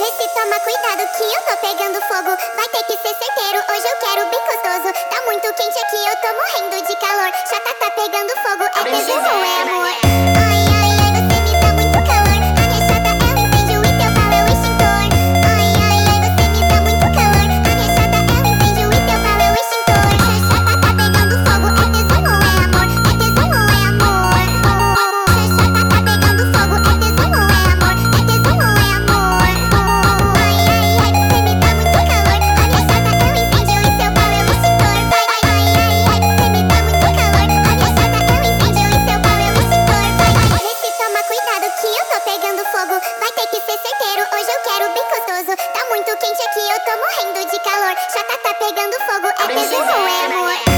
Esse toma cuidado que eu tô pegando fogo. Vai ter que ser certeiro, hoje eu quero bem gostoso. Tá muito quente aqui, eu tô morrendo de calor. Chata tá pegando fogo, é tesão ou é amor? Ai, ai, ai, você me dá muito calor. A minha chata é o incêndio e teu pau é o extintor. Ai, ai, ai, você me dá muito calor. A minha chata é o incêndio e teu pau é o extintor. Ser chata tá pegando fogo, é tesão ou é amor? É tesão ou é amor? Ser chata tá pegando fogo, é tesão ou é amor? É tesão ou é amor? Ai, ai, ai, você me dá muito calor. A minha chata é o incêndio e seu pau é o extintor. Ai, ai, ai, ai, você me dá muito calor. A minha chata é o incêndio e seu pau é o extintor. Esse toma cuidado que eu tô pegando fogo. Vai ter que ser certeiro, hoje eu quero bem gostoso. Tá muito quente aqui, eu tô morrendo de calor. Chata tá pegando fogo, é tesão ou é amor?